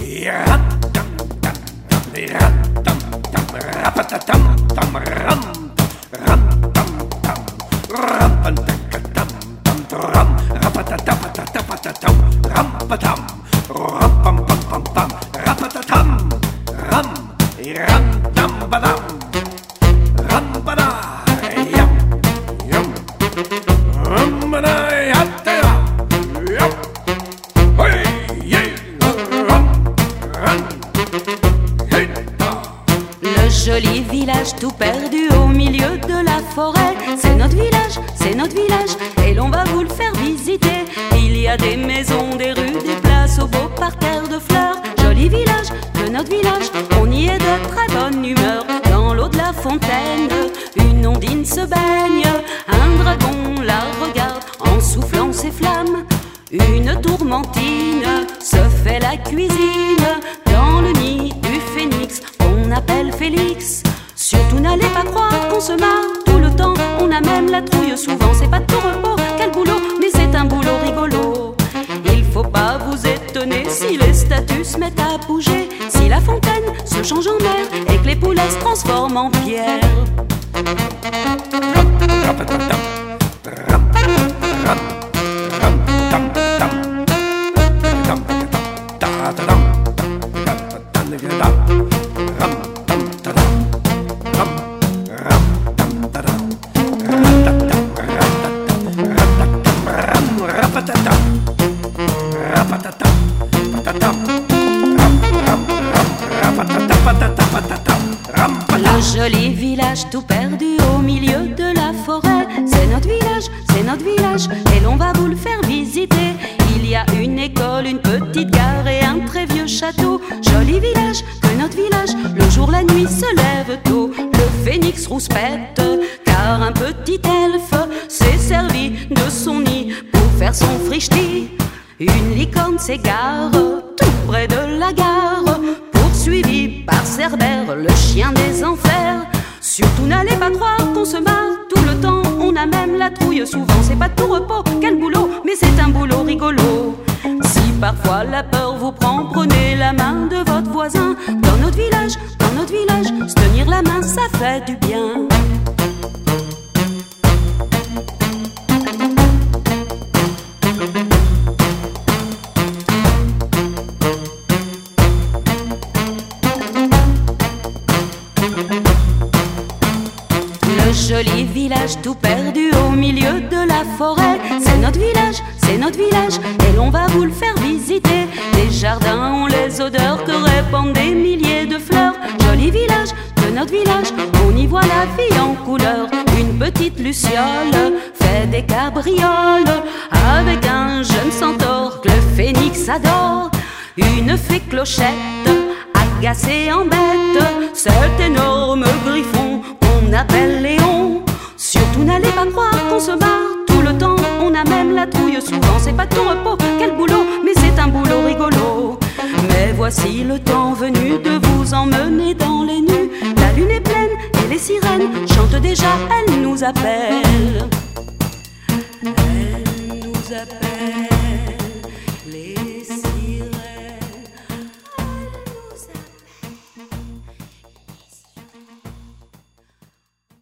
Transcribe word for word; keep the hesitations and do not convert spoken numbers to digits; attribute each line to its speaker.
Speaker 1: Le joli village tout perdu au milieu de la forêt, c'est notre village, c'est notre village, et l'on va vous le faire visiter. Il y a des maisons, des rues, des places au beau parterre de fleurs. Joli village de notre village, on y est de très bonne humeur. Dans l'eau de la fontaine, une ondine se baigne, un dragon la regarde en soufflant ses flammes. Une tourmentine se fait la cuisine dans le nid du phénix qu'on appelle Félix. Surtout n'allez pas croire qu'on se marre tout le temps, on a même la trouille souvent. C'est pas de tout repos, quel boulot, mais c'est un boulot rigolo. Il faut pas vous étonner si les statues se mettent à bouger, si la fontaine se change en mer et que les poulets se transforment en pierre. Le joli village tout perdu au milieu de la forêt, c'est notre village, c'est notre village, et l'on va vous le faire visiter. Il y a une école, une petite gare et un très vieux château. Joli village que notre village, le jour la nuit se lève tôt. Le phénix rouspète, car un petit elfe s'est servi de son nid pour faire son frichti. Une licorne s'égare tout près de la gare, poursuivi par Cerbère, le chien des enfers. Surtout n'allez pas croire qu'on se marre tout le temps, on a même la trouille souvent. C'est pas de tout repos, quel boulot, mais c'est un boulot rigolo. Si parfois la peur vous prend, prenez la main de votre voisin. Dans notre village, dans notre village, se tenir la main, ça fait du bien. Le joli village tout perdu au milieu de la forêt, c'est notre village, c'est notre village, et l'on va vous le faire visiter. Les jardins ont les odeurs que répandent des milliers de fleurs. Joli village de notre village, on y voit la vie en couleur. Une petite luciole fait des cabrioles avec un jeune centaure que le phénix adore. Une fée clochette agacée en bête, cet énorme griffon qu'on appelle Léon. Surtout n'allez pas croire qu'on se marre tout le temps, on a même la trouille souvent. C'est pas de tout repos, quel boulot, mais c'est un boulot rigolo. Mais voici le temps venu de vous emmener dans les nues. La lune est pleine et les sirènes chantent déjà, elles nous appellent. Elles nous appellent.